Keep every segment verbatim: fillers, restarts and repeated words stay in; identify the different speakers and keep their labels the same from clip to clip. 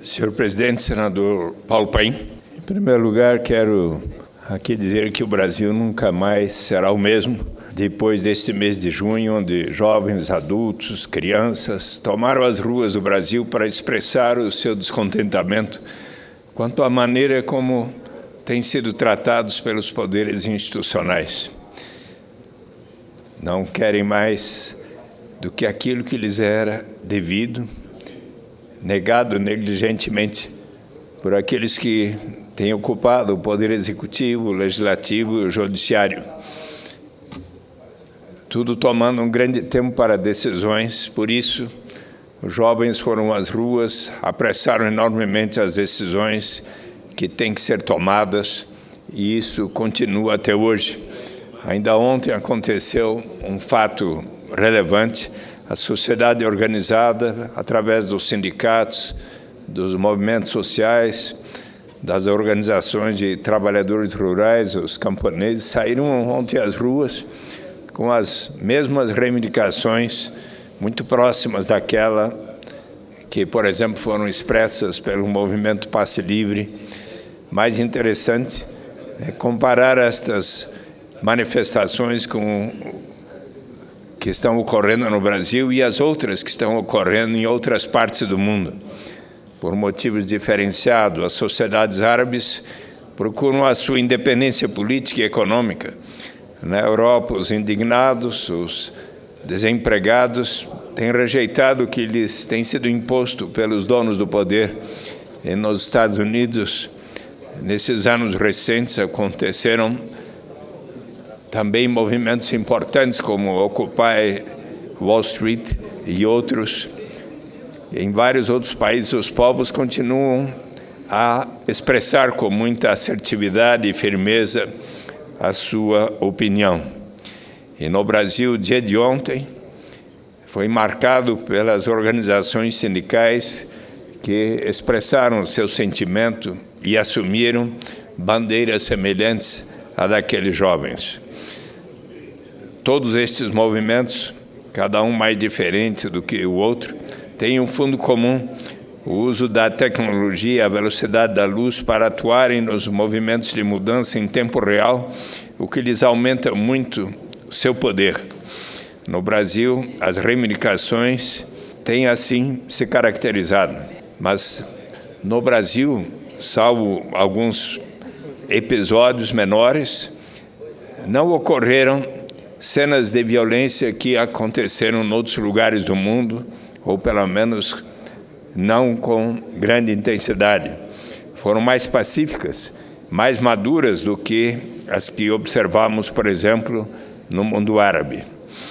Speaker 1: Senhor Presidente, Senador Paulo Paim, em primeiro lugar quero aqui dizer que o Brasil nunca mais será o mesmo depois deste mês de junho, onde jovens, adultos, crianças tomaram as ruas do Brasil para expressar o seu descontentamento quanto à maneira como têm sido tratados pelos poderes institucionais. Não querem mais do que aquilo que lhes era devido, negado negligentemente por aqueles que têm ocupado o poder executivo, o legislativo e o judiciário. Tudo tomando um grande tempo para decisões, por isso os jovens foram às ruas, apressaram enormemente as decisões que têm que ser tomadas, e isso continua até hoje. Ainda ontem aconteceu um fato relevante. A sociedade organizada, através dos sindicatos, dos movimentos sociais, das organizações de trabalhadores rurais, os camponeses, saíram ontem às ruas com as mesmas reivindicações muito próximas daquela que, por exemplo, foram expressas pelo movimento Passe Livre. Mais interessante é comparar estas manifestações com que estão ocorrendo no Brasil e as outras que estão ocorrendo em outras partes do mundo. Por motivos diferenciados, as sociedades árabes procuram a sua independência política e econômica. Na Europa, os indignados, os desempregados, têm rejeitado o que lhes tem sido imposto pelos donos do poder. E nos Estados Unidos, nesses anos recentes, aconteceram também movimentos importantes como Occupy Wall Street e outros. Em vários outros países, os povos continuam a expressar com muita assertividade e firmeza a sua opinião. E no Brasil, o dia de ontem foi marcado pelas organizações sindicais que expressaram o seu sentimento e assumiram bandeiras semelhantes à daqueles jovens. Todos estes movimentos, cada um mais diferente do que o outro, têm um fundo comum: o uso da tecnologia, a velocidade da luz para atuarem nos movimentos de mudança em tempo real, o que lhes aumenta muito o seu poder. No Brasil, as reivindicações têm assim se caracterizado, mas no Brasil, salvo alguns episódios menores, não ocorreram cenas de violência que aconteceram em outros lugares do mundo, ou pelo menos não com grande intensidade. Foram mais pacíficas, mais maduras do que as que observamos, por exemplo, no mundo árabe.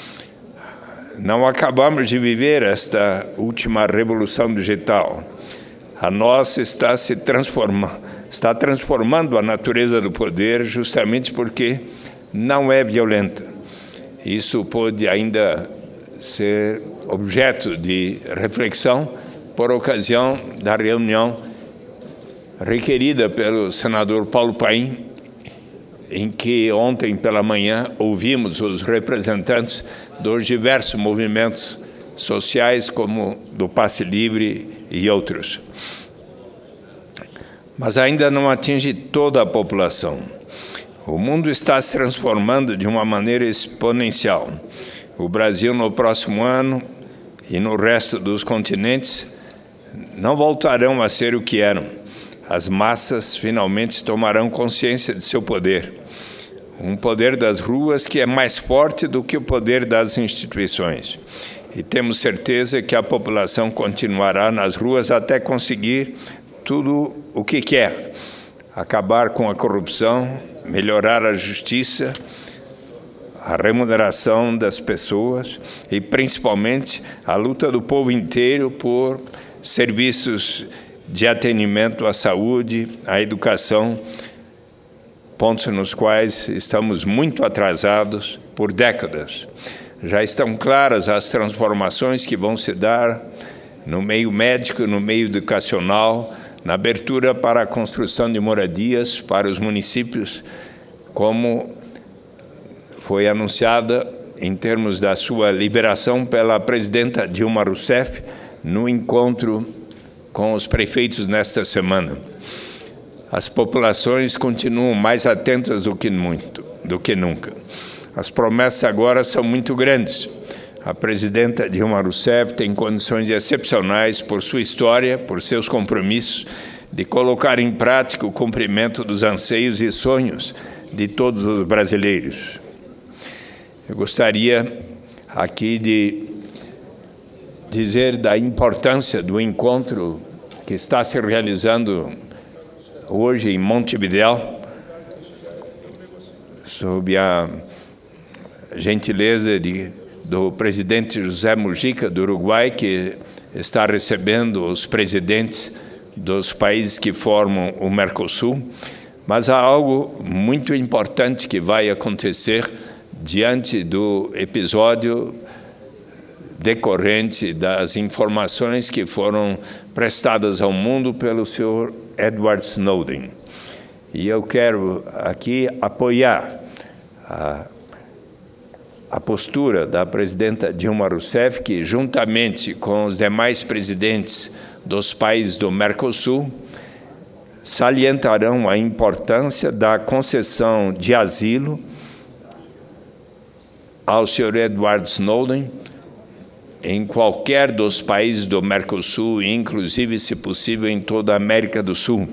Speaker 1: Não acabamos de viver esta última revolução digital. A nossa está se transformando, está transformando a natureza do poder justamente porque não é violenta. Isso pode ainda ser objeto de reflexão por ocasião da reunião requerida pelo senador Paulo Paim, em que ontem pela manhã ouvimos os representantes dos diversos movimentos sociais, como do Passe Livre e outros. Mas ainda não atinge toda a população. O mundo está se transformando de uma maneira exponencial. O Brasil, no próximo ano, e no resto dos continentes, não voltarão a ser o que eram. As massas finalmente tomarão consciência de seu poder. Um poder das ruas que é mais forte do que o poder das instituições. E temos certeza que a população continuará nas ruas até conseguir tudo o que quer: acabar com a corrupção, melhorar a justiça, a remuneração das pessoas e, principalmente, a luta do povo inteiro por serviços de atendimento à saúde, à educação, pontos nos quais estamos muito atrasados por décadas. Já estão claras as transformações que vão se dar no meio médico, no meio educacional, na abertura para a construção de moradias para os municípios, como foi anunciada em termos da sua liberação pela presidenta Dilma Rousseff no encontro com os prefeitos nesta semana. As populações continuam mais atentas do que muito, do que nunca. As promessas agora são muito grandes. A presidenta Dilma Rousseff tem condições excepcionais por sua história, por seus compromissos, de colocar em prática o cumprimento dos anseios e sonhos de todos os brasileiros. Eu gostaria aqui de dizer da importância do encontro que está se realizando hoje em Montevidéu, sob a gentileza de, do presidente José Mujica, do Uruguai, que está recebendo os presidentes dos países que formam o Mercosul. Mas há algo muito importante que vai acontecer diante do episódio decorrente das informações que foram prestadas ao mundo pelo senhor Edward Snowden. E eu quero aqui apoiar a, a postura da presidenta Dilma Rousseff, que, juntamente com os demais presidentes dos países do Mercosul, salientarão a importância da concessão de asilo ao senhor Edward Snowden em qualquer dos países do Mercosul, inclusive, se possível, em toda a América do Sul.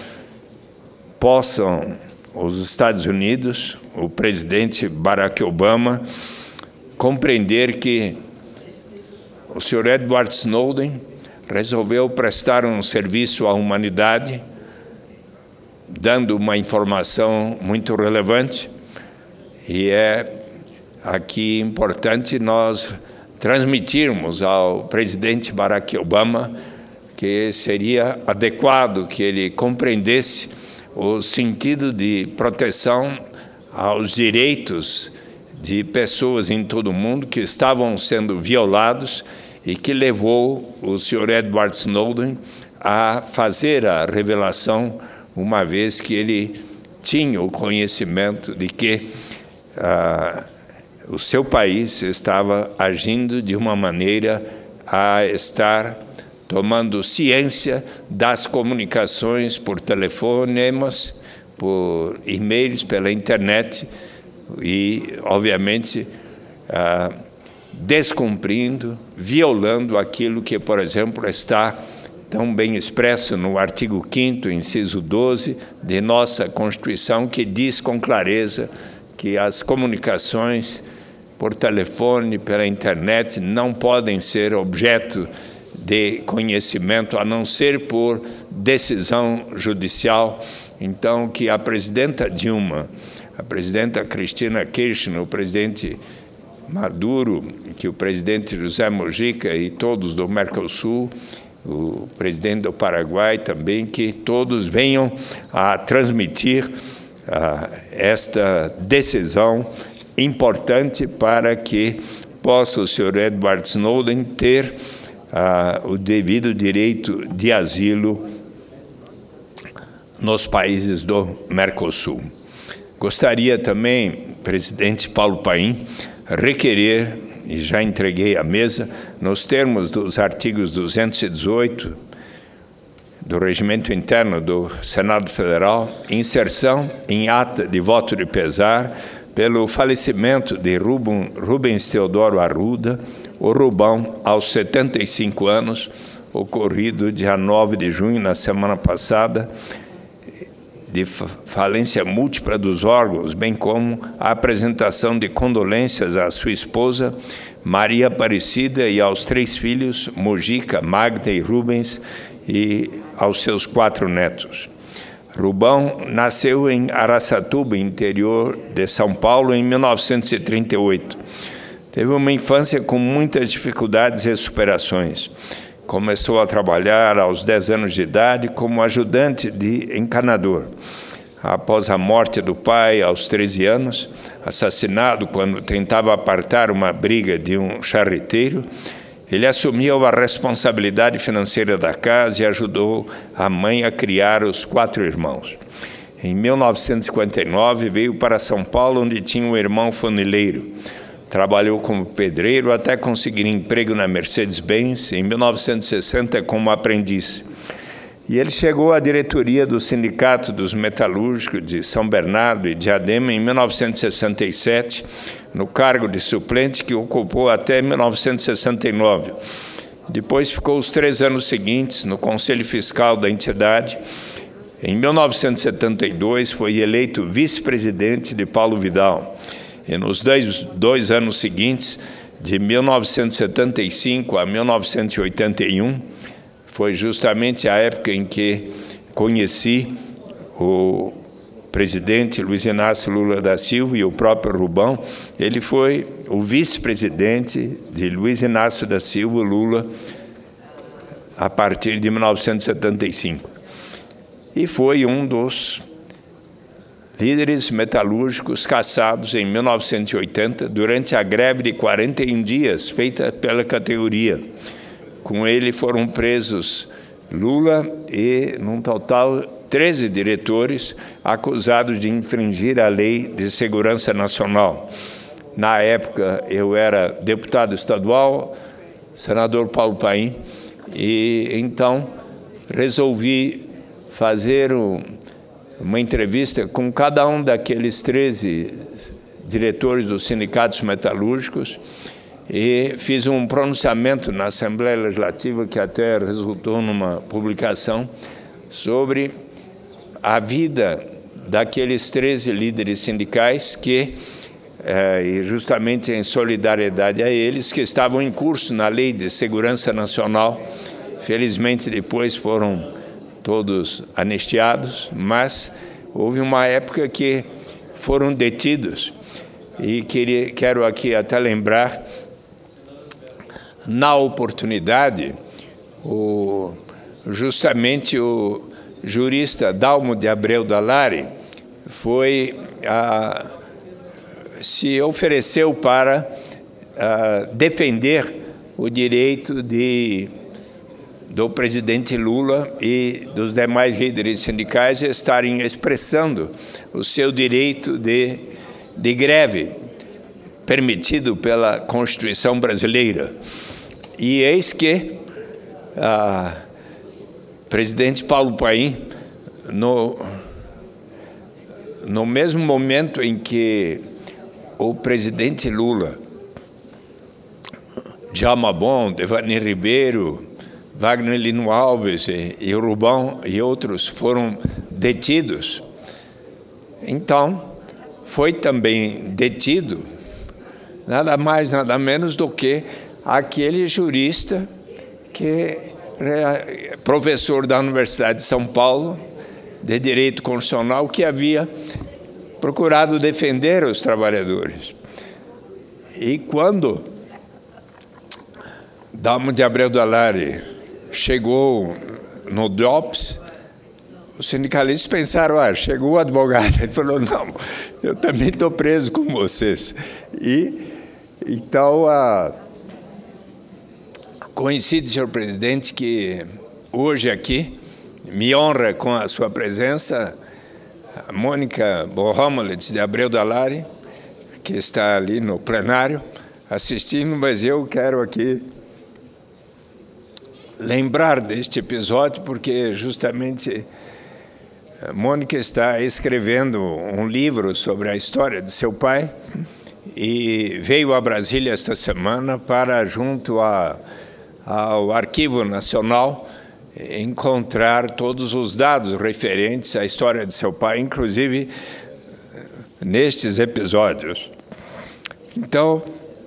Speaker 1: Possam os Estados Unidos, o presidente Barack Obama, compreender que o senhor Edward Snowden resolveu prestar um serviço à humanidade, dando uma informação muito relevante, e é aqui importante nós transmitirmos ao presidente Barack Obama que seria adequado que ele compreendesse o sentido de proteção aos direitos de pessoas em todo o mundo que estavam sendo violados e que levou o senhor Edward Snowden a fazer a revelação, uma vez que ele tinha o conhecimento de que ah, o seu país estava agindo de uma maneira a estar tomando ciência das comunicações por telefonemas, por e-mails, pela internet e, obviamente, ah, descumprindo, violando aquilo que, por exemplo, está tão bem expresso no artigo quinto, inciso doze, de nossa Constituição, que diz com clareza que as comunicações por telefone, pela internet, não podem ser objeto de conhecimento, a não ser por decisão judicial. Então, que a presidenta Dilma, a presidenta Cristina Kirchner, o presidente Maduro, que o presidente José Mujica e todos do Mercosul, o presidente do Paraguai também, que todos venham a transmitir uh, esta decisão importante para que possa o senhor Edward Snowden ter uh, o devido direito de asilo nos países do Mercosul. Gostaria também, presidente Paulo Paim, requerer, e já entreguei à mesa, nos termos dos artigos duzentos e dezoito do Regimento Interno do Senado Federal, inserção em ata de voto de pesar pelo falecimento de Rubens Teodoro Arruda, o Rubão, aos setenta e cinco anos, ocorrido dia nove de junho, na semana passada, de falência múltipla dos órgãos, bem como a apresentação de condolências à sua esposa, Maria Aparecida, e aos três filhos, Mujica, Magda e Rubens, e aos seus quatro netos. Rubão nasceu em Araçatuba, interior de São Paulo, em mil novecentos e trinta e oito. Teve uma infância com muitas dificuldades e superações. Começou a trabalhar aos dez anos de idade como ajudante de encanador. Após a morte do pai, aos treze anos, assassinado quando tentava apartar uma briga de um charreteiro, ele assumiu a responsabilidade financeira da casa e ajudou a mãe a criar os quatro irmãos. Em mil novecentos e cinquenta e nove, veio para São Paulo, onde tinha um irmão funileiro. Trabalhou como pedreiro até conseguir emprego na Mercedes-Benz, em mil novecentos e sessenta, como aprendiz. E ele chegou à diretoria do Sindicato dos Metalúrgicos de São Bernardo e Diadema em mil novecentos e sessenta e sete, no cargo de suplente que ocupou até mil novecentos e sessenta e nove. Depois ficou os três anos seguintes no Conselho Fiscal da entidade. Em mil novecentos e setenta e dois, foi eleito vice-presidente de Paulo Vidal. E nos dois, dois anos seguintes, de mil novecentos e setenta e cinco a mil novecentos e oitenta e um, foi justamente a época em que conheci o presidente Luiz Inácio Lula da Silva e o próprio Rubão. Ele foi o vice-presidente de Luiz Inácio da Silva Lula a partir de mil novecentos e setenta e cinco. E foi um dos líderes metalúrgicos caçados em mil novecentos e oitenta, durante a greve de quarenta e um dias, feita pela categoria. Com ele foram presos Lula e, num total, treze diretores acusados de infringir a Lei de Segurança Nacional. Na época, eu era deputado estadual, senador Paulo Paim, e então resolvi fazer um, uma entrevista com cada um daqueles treze diretores dos sindicatos metalúrgicos e fiz um pronunciamento na Assembleia Legislativa, que até resultou numa publicação, sobre a vida daqueles treze líderes sindicais que, eh, e justamente em solidariedade a eles, que estavam em curso na Lei de Segurança Nacional. Felizmente, depois foram todos anistiados, mas houve uma época que foram detidos. E queria, quero aqui até lembrar, na oportunidade, o, justamente o jurista Dalmo de Abreu Dallari foi, a, se ofereceu para a, defender o direito de, do presidente Lula e dos demais líderes sindicais a estarem expressando o seu direito de, de greve, permitido pela Constituição brasileira. E eis que o presidente Paulo Paim, no, no mesmo momento em que o presidente Lula, Djalma Bom, Devani Ribeiro, Wagner Lino Alves e, e Rubão e outros foram detidos, então foi também detido nada mais, nada menos do que aquele jurista que é professor da Universidade de São Paulo, de Direito Constitucional, que havia procurado defender os trabalhadores. E quando Dalmo de Abreu Dallari chegou no D O P S, os sindicalistas pensaram, ah, chegou o advogado. Ele falou, não, eu também estou preso com vocês. E então, a... coincide, senhor presidente, que hoje aqui me honra com a sua presença a Mônica Borromolitz de Abreu Dallari, que está ali no plenário assistindo, mas eu quero aqui lembrar deste episódio, porque justamente a Mônica está escrevendo um livro sobre a história de seu pai e veio a Brasília esta semana para, junto a, ao Arquivo Nacional, encontrar todos os dados referentes à história de seu pai, inclusive nestes episódios. Então,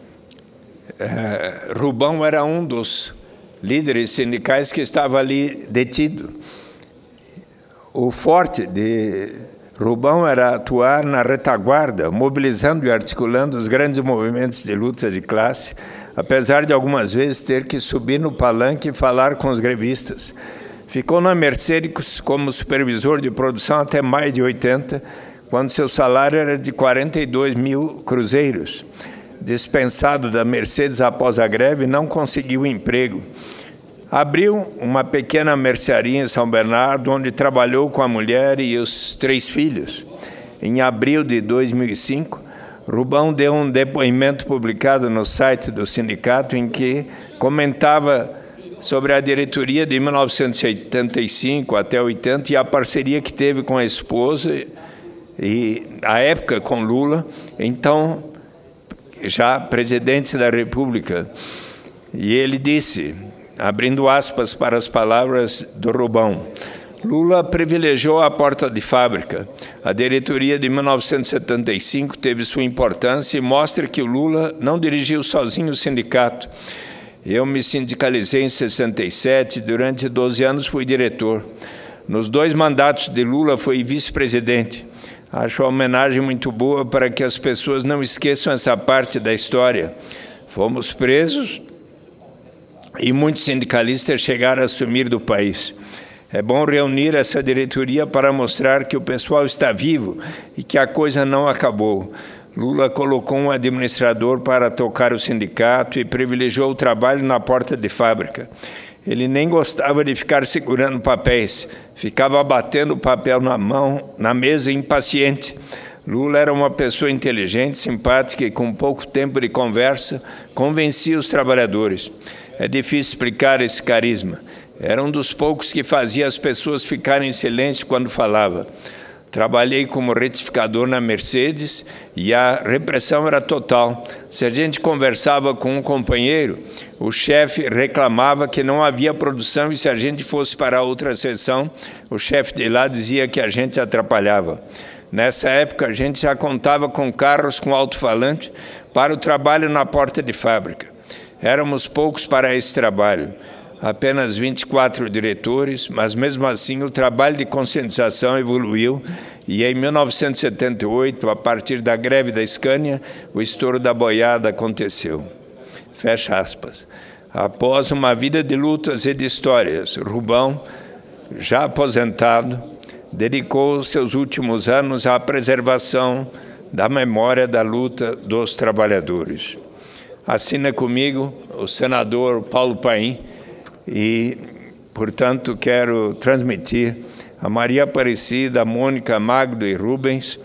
Speaker 1: eh, Rubão era um dos líderes sindicais que estava ali detido. O forte de Rubão era atuar na retaguarda, mobilizando e articulando os grandes movimentos de luta de classe, apesar de algumas vezes ter que subir no palanque e falar com os grevistas. Ficou na Mercedes como supervisor de produção até maio de oitenta, quando seu salário era de quarenta e dois mil cruzeiros. Dispensado da Mercedes após a greve, não conseguiu emprego. Abriu uma pequena mercearia em São Bernardo, onde trabalhou com a mulher e os três filhos. Em abril de dois mil e cinco, Rubão deu um depoimento publicado no site do sindicato em que comentava sobre a diretoria de mil novecentos e oitenta e cinco até oitenta e a parceria que teve com a esposa e a época com Lula, então já presidente da República. E ele disse, abrindo aspas para as palavras do Rubão, Lula privilegiou a porta de fábrica. A diretoria de mil novecentos e setenta e cinco teve sua importância e mostra que o Lula não dirigiu sozinho o sindicato. Eu me sindicalizei em sessenta e sete, durante doze anos fui diretor. Nos dois mandatos de Lula fui vice-presidente. Acho a homenagem muito boa para que as pessoas não esqueçam essa parte da história. Fomos presos e muitos sindicalistas chegaram a sumir do país. É bom reunir essa diretoria para mostrar que o pessoal está vivo e que a coisa não acabou. Lula colocou um administrador para tocar o sindicato e privilegiou o trabalho na porta de fábrica. Ele nem gostava de ficar segurando papéis, ficava batendo o papel na mão, na mesa, impaciente. Lula era uma pessoa inteligente, simpática e com pouco tempo de conversa, convencia os trabalhadores. É difícil explicar esse carisma. Era um dos poucos que fazia as pessoas ficarem em silêncio quando falava. Trabalhei como retificador na Mercedes e a repressão era total. Se a gente conversava com um companheiro, o chefe reclamava que não havia produção e se a gente fosse para outra seção, o chefe de lá dizia que a gente atrapalhava. Nessa época, a gente já contava com carros com alto-falante para o trabalho na porta de fábrica. Éramos poucos para esse trabalho. Apenas vinte e quatro diretores, mas mesmo assim o trabalho de conscientização evoluiu e em mil novecentos e setenta e oito, a partir da greve da Scania, o estouro da boiada aconteceu. Fecha aspas. Após uma vida de lutas e de histórias, Rubão, já aposentado, dedicou seus últimos anos à preservação da memória da luta dos trabalhadores. Assina comigo o senador Paulo Paim, e, portanto, quero transmitir a Maria Aparecida, a Mônica, Magdo e Rubens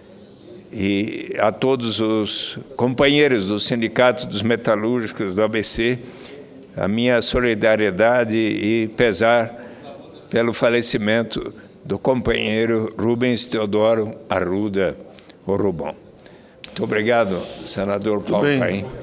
Speaker 1: e a todos os companheiros do Sindicato dos Metalúrgicos do A B C a minha solidariedade e pesar pelo falecimento do companheiro Rubens Teodoro Arruda, o Rubão. Muito obrigado, senador Paulo Paim.